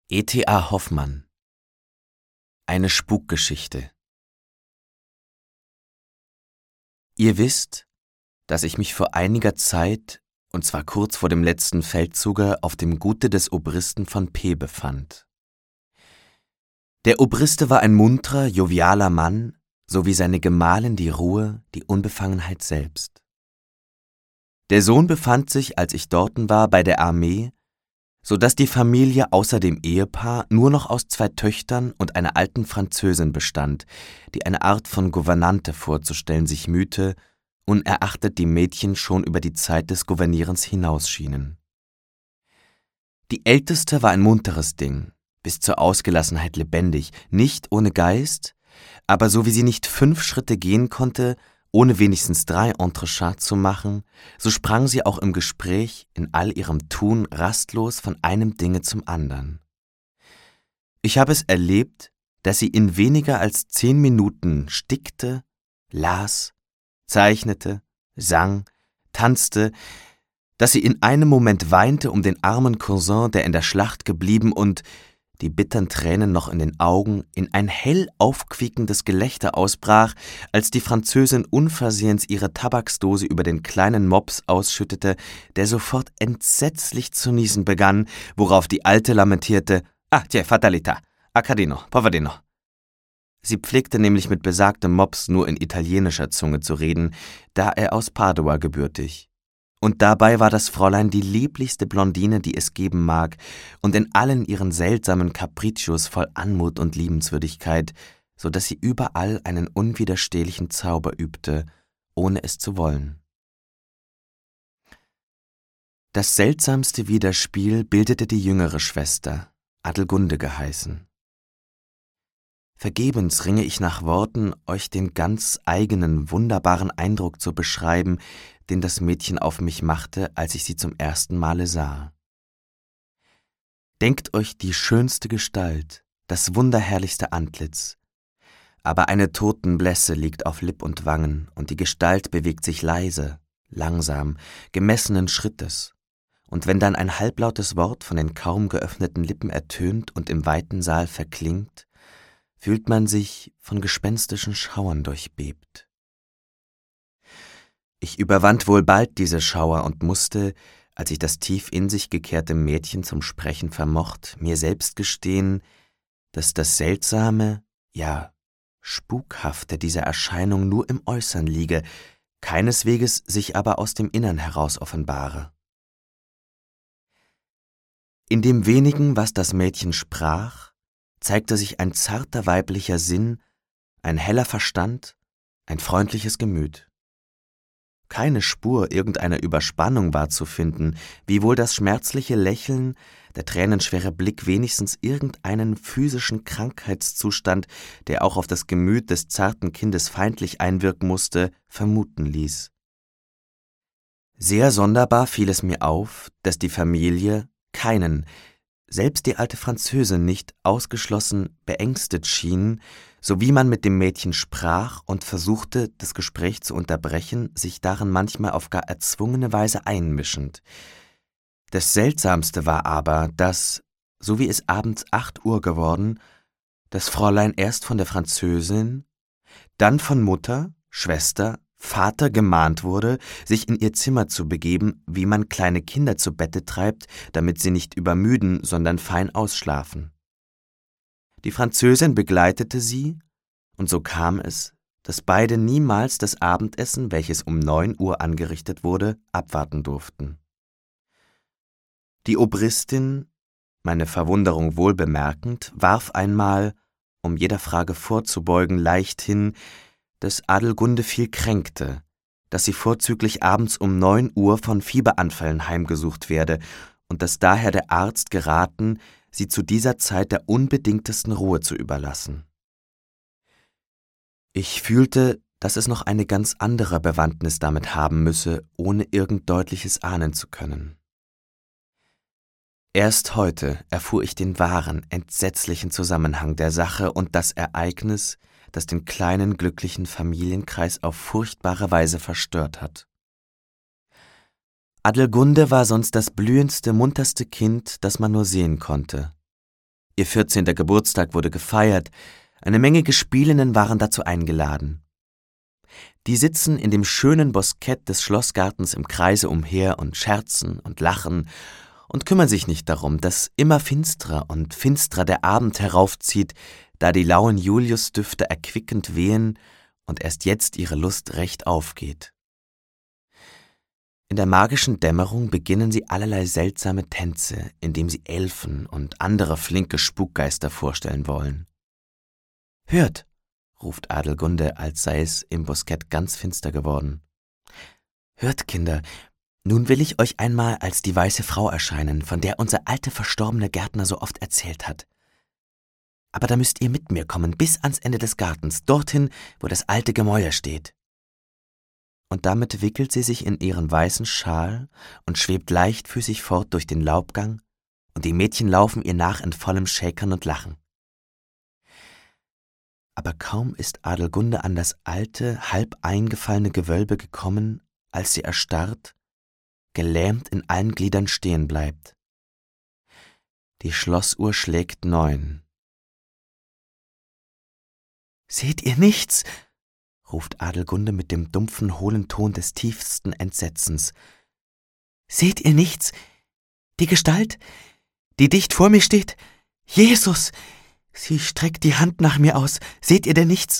E.T.A. Hoffmann. Eine Spukgeschichte. Ihr wisst, dass ich mich vor einiger Zeit, und zwar kurz vor dem letzten Feldzuge, auf dem Gute des Obristen von P. befand. Der Obriste war ein munterer, jovialer Mann, so wie seine Gemahlin die Ruhe, die Unbefangenheit selbst. Der Sohn befand sich, als ich dorten war, bei der Armee, so dass die Familie außer dem Ehepaar nur noch aus 2 Töchtern und einer alten Französin bestand, die eine Art von Gouvernante vorzustellen sich mühte, unerachtet die Mädchen schon über die Zeit des Gouvernierens hinausschienen. Die Älteste war ein munteres Ding, bis zur Ausgelassenheit lebendig, nicht ohne Geist, aber so wie sie nicht 5 Schritte gehen konnte, ohne wenigstens 3 Entrechats zu machen, so sprang sie auch im Gespräch in all ihrem Tun rastlos von einem Dinge zum andern. Ich habe es erlebt, dass sie in weniger als 10 Minuten stickte, las, zeichnete, sang, tanzte, dass sie in einem Moment weinte um den armen Cousin, der in der Schlacht geblieben und, die bittern Tränen noch in den Augen, in ein hell aufquiekendes Gelächter ausbrach, als die Französin unversehens ihre Tabaksdose über den kleinen Mops ausschüttete, der sofort entsetzlich zu niesen begann, worauf die Alte lamentierte: »Ah, c'è fatalità, accadino, poverino.« Sie pflegte nämlich mit besagtem Mops nur in italienischer Zunge zu reden, da er aus Padua gebürtig. Und dabei war das Fräulein die lieblichste Blondine, die es geben mag, und in allen ihren seltsamen Capriccios voll Anmut und Liebenswürdigkeit, so dass sie überall einen unwiderstehlichen Zauber übte, ohne es zu wollen. Das seltsamste Widerspiel bildete die jüngere Schwester, Adelgunde geheißen. Vergebens ringe ich nach Worten, euch den ganz eigenen, wunderbaren Eindruck zu beschreiben, den das Mädchen auf mich machte, als ich sie zum ersten Male sah. Denkt euch die schönste Gestalt, das wunderherrlichste Antlitz, aber eine Totenblässe liegt auf Lipp und Wangen, und die Gestalt bewegt sich leise, langsam, gemessenen Schrittes, und wenn dann ein halblautes Wort von den kaum geöffneten Lippen ertönt und im weiten Saal verklingt, fühlt man sich von gespenstischen Schauern durchbebt. Ich überwand wohl bald diese Schauer und musste, als ich das tief in sich gekehrte Mädchen zum Sprechen vermocht, mir selbst gestehen, dass das Seltsame, ja Spukhafte dieser Erscheinung nur im Äußern liege, keinesweges sich aber aus dem Innern heraus offenbare. In dem wenigen, was das Mädchen sprach, zeigte sich ein zarter weiblicher Sinn, ein heller Verstand, ein freundliches Gemüt. Keine Spur irgendeiner Überspannung war zu finden, wiewohl das schmerzliche Lächeln, der tränenschwere Blick wenigstens irgendeinen physischen Krankheitszustand, der auch auf das Gemüt des zarten Kindes feindlich einwirken musste, vermuten ließ. Sehr sonderbar fiel es mir auf, dass die Familie keinen, selbst die alte Französin nicht, ausgeschlossen beängstet schien, so wie man mit dem Mädchen sprach und versuchte, das Gespräch zu unterbrechen, sich darin manchmal auf gar erzwungene Weise einmischend. Das Seltsamste war aber, dass, so wie es abends 8 Uhr geworden, das Fräulein erst von der Französin, dann von Mutter, Schwester, Vater gemahnt wurde, sich in ihr Zimmer zu begeben, wie man kleine Kinder zu Bette treibt, damit sie nicht übermüden, sondern fein ausschlafen. Die Französin begleitete sie, und so kam es, dass beide niemals das Abendessen, welches um 9 Uhr angerichtet wurde, abwarten durften. Die Obristin, meine Verwunderung wohl bemerkend, warf einmal, um jeder Frage vorzubeugen, leichthin, dass Adelgunde viel kränkte, dass sie vorzüglich abends um 9 Uhr von Fieberanfällen heimgesucht werde und dass daher der Arzt geraten, sie zu dieser Zeit der unbedingtesten Ruhe zu überlassen. Ich fühlte, dass es noch eine ganz andere Bewandtnis damit haben müsse, ohne irgend Deutliches ahnen zu können. Erst heute erfuhr ich den wahren, entsetzlichen Zusammenhang der Sache und das Ereignis, das den kleinen, glücklichen Familienkreis auf furchtbare Weise verstört hat. Adelgunde war sonst das blühendste, munterste Kind, das man nur sehen konnte. Ihr 14. Geburtstag wurde gefeiert, eine Menge Gespielinnen waren dazu eingeladen. Die sitzen in dem schönen Boskett des Schlossgartens im Kreise umher und scherzen und lachen und kümmern sich nicht darum, dass immer finstrer und finstrer der Abend heraufzieht, da die lauen Juliusdüfte erquickend wehen und erst jetzt ihre Lust recht aufgeht. In der magischen Dämmerung beginnen sie allerlei seltsame Tänze, indem sie Elfen und andere flinke Spukgeister vorstellen wollen. »Hört«, ruft Adelgunde, als sei es im Boskett ganz finster geworden. »Hört, Kinder, nun will ich euch einmal als die weiße Frau erscheinen, von der unser alter verstorbene Gärtner so oft erzählt hat. Aber da müsst ihr mit mir kommen, bis ans Ende des Gartens, dorthin, wo das alte Gemäuer steht.« Und damit wickelt sie sich in ihren weißen Schal und schwebt leichtfüßig fort durch den Laubgang, und die Mädchen laufen ihr nach in vollem Schäkern und Lachen. Aber kaum ist Adelgunde an das alte, halb eingefallene Gewölbe gekommen, als sie erstarrt, gelähmt in allen Gliedern stehen bleibt. Die Schlossuhr schlägt 9. »Seht ihr nichts?« ruft Adelgunde mit dem dumpfen, hohlen Ton des tiefsten Entsetzens. »Seht ihr nichts? Die Gestalt, die dicht vor mir steht? Jesus! Sie streckt die Hand nach mir aus. Seht ihr denn nichts?«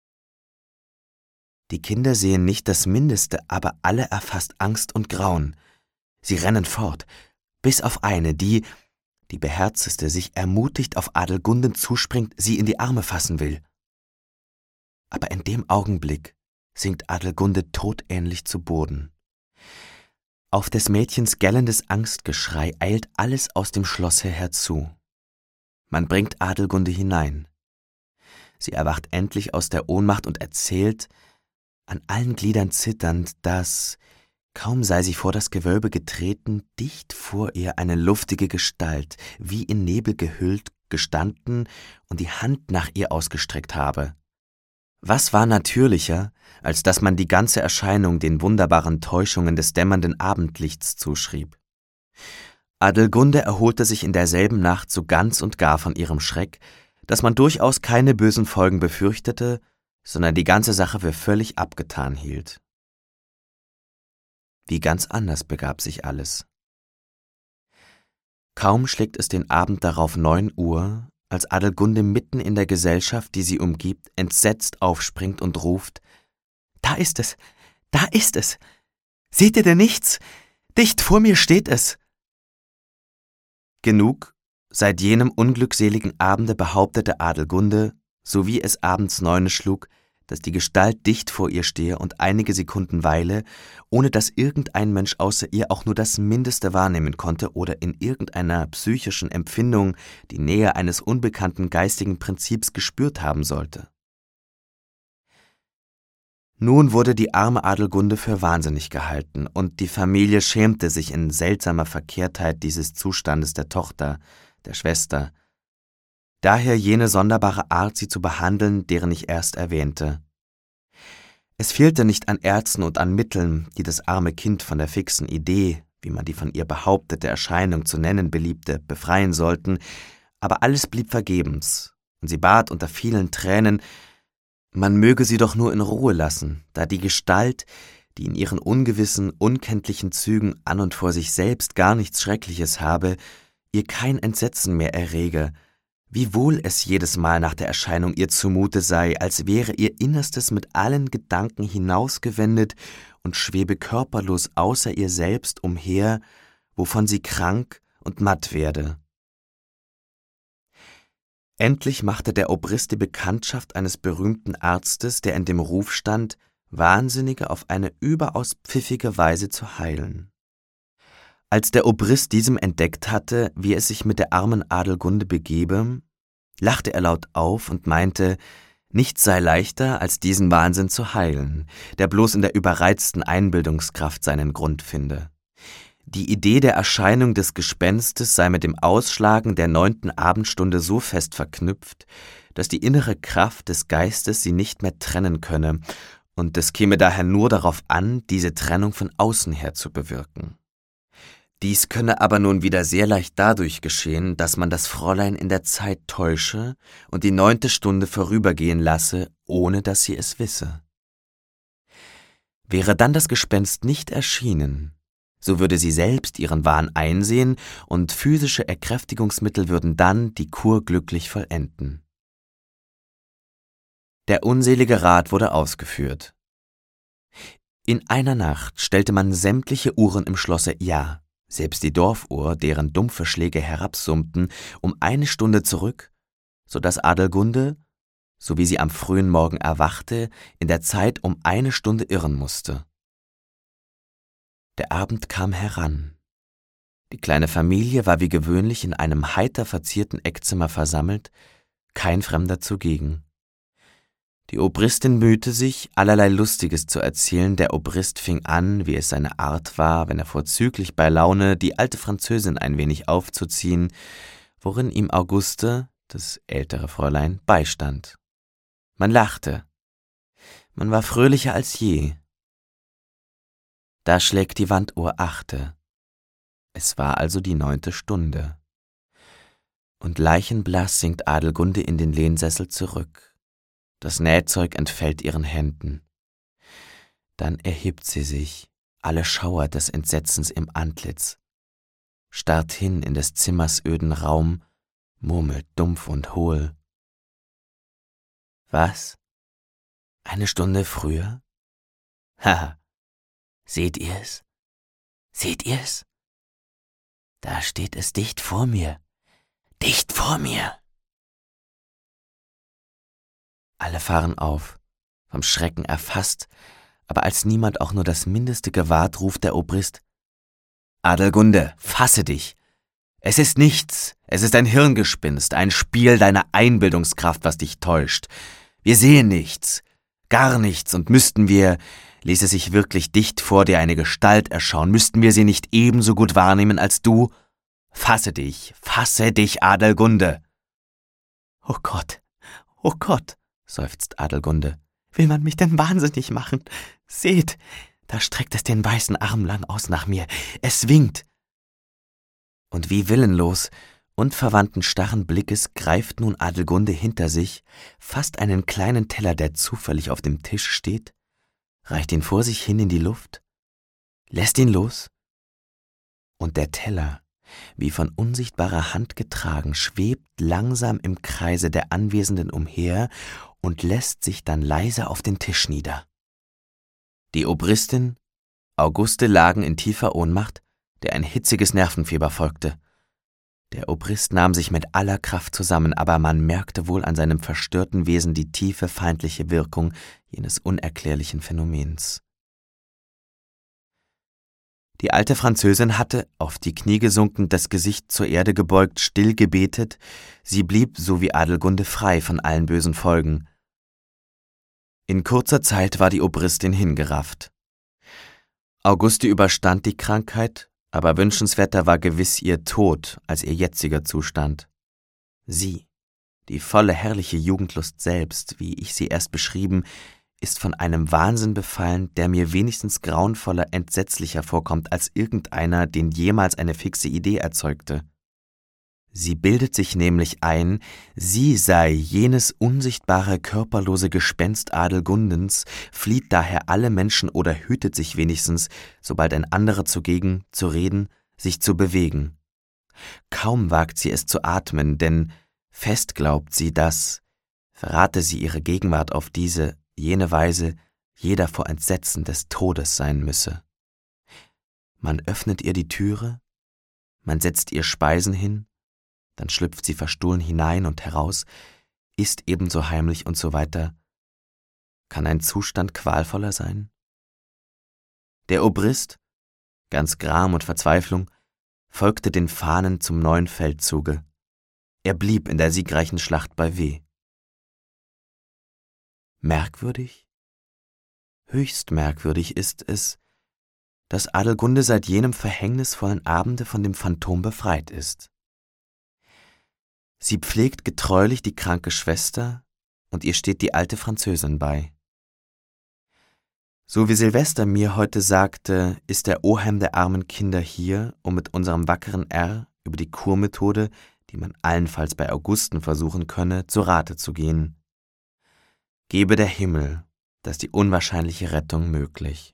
Die Kinder sehen nicht das Mindeste, aber alle erfasst Angst und Grauen. Sie rennen fort, bis auf eine, die beherzteste, sich ermutigt auf Adelgunden zuspringt, sie in die Arme fassen will. Aber in dem Augenblick sinkt Adelgunde todähnlich zu Boden. Auf des Mädchens gellendes Angstgeschrei eilt alles aus dem Schlosse herzu. Man bringt Adelgunde hinein. Sie erwacht endlich aus der Ohnmacht und erzählt, an allen Gliedern zitternd, dass, kaum sei sie vor das Gewölbe getreten, dicht vor ihr eine luftige Gestalt, wie in Nebel gehüllt, gestanden und die Hand nach ihr ausgestreckt habe. Was war natürlicher, als dass man die ganze Erscheinung den wunderbaren Täuschungen des dämmernden Abendlichts zuschrieb? Adelgunde erholte sich in derselben Nacht so ganz und gar von ihrem Schreck, dass man durchaus keine bösen Folgen befürchtete, sondern die ganze Sache für völlig abgetan hielt. Wie ganz anders begab sich alles. Kaum schlägt es den Abend darauf 9 Uhr, als Adelgunde mitten in der Gesellschaft, die sie umgibt, entsetzt aufspringt und ruft: »Da ist es! Da ist es! Seht ihr denn nichts? Dicht vor mir steht es!« Genug, seit jenem unglückseligen Abende behauptete Adelgunde, so wie es abends 9 schlug, dass die Gestalt dicht vor ihr stehe und einige Sekunden weile, ohne dass irgendein Mensch außer ihr auch nur das Mindeste wahrnehmen konnte oder in irgendeiner psychischen Empfindung die Nähe eines unbekannten geistigen Prinzips gespürt haben sollte. Nun wurde die arme Adelgunde für wahnsinnig gehalten, und die Familie schämte sich in seltsamer Verkehrtheit dieses Zustandes der Tochter, der Schwester. Daher jene sonderbare Art, sie zu behandeln, deren ich erst erwähnte. Es fehlte nicht an Ärzten und an Mitteln, die das arme Kind von der fixen Idee, wie man die von ihr behauptete Erscheinung zu nennen beliebte, befreien sollten, aber alles blieb vergebens, und sie bat unter vielen Tränen, man möge sie doch nur in Ruhe lassen, da die Gestalt, die in ihren ungewissen, unkenntlichen Zügen an und vor sich selbst gar nichts Schreckliches habe, ihr kein Entsetzen mehr errege, wiewohl es jedes Mal nach der Erscheinung ihr zumute sei, als wäre ihr Innerstes mit allen Gedanken hinausgewendet und schwebe körperlos außer ihr selbst umher, wovon sie krank und matt werde. Endlich machte der Obrist die Bekanntschaft eines berühmten Arztes, der in dem Ruf stand, Wahnsinnige auf eine überaus pfiffige Weise zu heilen. Als der Obrist diesem entdeckt hatte, wie es sich mit der armen Adelgunde begebe, lachte er laut auf und meinte, nichts sei leichter, als diesen Wahnsinn zu heilen, der bloß in der überreizten Einbildungskraft seinen Grund finde. Die Idee der Erscheinung des Gespenstes sei mit dem Ausschlagen der 9. Abendstunde so fest verknüpft, dass die innere Kraft des Geistes sie nicht mehr trennen könne, und es käme daher nur darauf an, diese Trennung von außen her zu bewirken. Dies könne aber nun wieder sehr leicht dadurch geschehen, dass man das Fräulein in der Zeit täusche und die 9. Stunde vorübergehen lasse, ohne dass sie es wisse. Wäre dann das Gespenst nicht erschienen, so würde sie selbst ihren Wahn einsehen und physische Erkräftigungsmittel würden dann die Kur glücklich vollenden. Der unselige Rat wurde ausgeführt. In einer Nacht stellte man sämtliche Uhren im Schlosse, ja, selbst die Dorfuhr, deren dumpfe Schläge herabsummten, um 1 Stunde zurück, so daß Adelgunde, so wie sie am frühen Morgen erwachte, in der Zeit um 1 Stunde irren musste. Der Abend kam heran. Die kleine Familie war wie gewöhnlich in einem heiter verzierten Eckzimmer versammelt, kein Fremder zugegen. Die Obristin mühte sich, allerlei Lustiges zu erzählen. Der Obrist fing an, wie es seine Art war, wenn er vorzüglich bei Laune, die alte Französin ein wenig aufzuziehen, worin ihm Auguste, das ältere Fräulein, beistand. Man lachte. Man war fröhlicher als je. Da schlägt die Wanduhr 8. Es war also die 9. Stunde. Und leichenblaß sinkt Adelgunde in den Lehnsessel zurück. Das Nähzeug entfällt ihren Händen. Dann erhebt sie sich, alle Schauer des Entsetzens im Antlitz, starrt hin in des Zimmers öden Raum, murmelt dumpf und hohl. Was? 1 Stunde früher? Haha, seht ihr's? Seht ihr's? Da steht es dicht vor mir, dicht vor mir. Alle fahren auf, vom Schrecken erfasst, aber als niemand auch nur das Mindeste gewahrt, ruft der Obrist: »Adelgunde, fasse dich! Es ist nichts, es ist ein Hirngespinst, ein Spiel deiner Einbildungskraft, was dich täuscht. Wir sehen nichts, gar nichts, und müssten wir, ließe sich wirklich dicht vor dir eine Gestalt erschauen, müssten wir sie nicht ebenso gut wahrnehmen als du? Fasse dich, Adelgunde!« »Oh Gott«, seufzt Adelgunde, »will man mich denn wahnsinnig machen? Seht, da streckt es den weißen Arm lang aus nach mir, es winkt.« Und wie willenlos, unverwandten starren Blickes greift nun Adelgunde hinter sich, fasst einen kleinen Teller, der zufällig auf dem Tisch steht, reicht ihn vor sich hin in die Luft, lässt ihn los, und der Teller, wie von unsichtbarer Hand getragen, schwebt langsam im Kreise der Anwesenden umher und lässt sich dann leise auf den Tisch nieder. Die Obristin, Auguste lagen in tiefer Ohnmacht, der ein hitziges Nervenfieber folgte. Der Obrist nahm sich mit aller Kraft zusammen, aber man merkte wohl an seinem verstörten Wesen die tiefe feindliche Wirkung jenes unerklärlichen Phänomens. Die alte Französin hatte, auf die Knie gesunken, das Gesicht zur Erde gebeugt, still gebetet. Sie blieb, so wie Adelgunde, frei von allen bösen Folgen. In kurzer Zeit war die Obristin hingerafft. Auguste überstand die Krankheit, aber wünschenswerter war gewiss ihr Tod als ihr jetziger Zustand. Sie, die volle herrliche Jugendlust selbst, wie ich sie erst beschrieben, ist von einem Wahnsinn befallen, der mir wenigstens grauenvoller, entsetzlicher vorkommt als irgendeiner, den jemals eine fixe Idee erzeugte. Sie bildet sich nämlich ein, sie sei jenes unsichtbare, körperlose Gespenst Adelgundens, flieht daher alle Menschen oder hütet sich wenigstens, sobald ein anderer zugegen, zu reden, sich zu bewegen. Kaum wagt sie es zu atmen, denn fest glaubt sie, dass, verrate sie ihre Gegenwart auf diese, jene Weise, jeder vor Entsetzen des Todes sein müsse. Man öffnet ihr die Türe, man setzt ihr Speisen hin, dann schlüpft sie verstohlen hinein und heraus, isst ebenso heimlich und so weiter. Kann ein Zustand qualvoller sein? Der Obrist, ganz Gram und Verzweiflung, folgte den Fahnen zum neuen Feldzuge. Er blieb in der siegreichen Schlacht bei W. Merkwürdig? Höchst merkwürdig ist es, dass Adelgunde seit jenem verhängnisvollen Abende von dem Phantom befreit ist. Sie pflegt getreulich die kranke Schwester, und ihr steht die alte Französin bei. So wie Silvester mir heute sagte, ist der Oheim der armen Kinder hier, um mit unserem wackeren R über die Kurmethode, die man allenfalls bei Augusten versuchen könne, zu Rate zu gehen. Gebe der Himmel, dass die unwahrscheinliche Rettung möglich.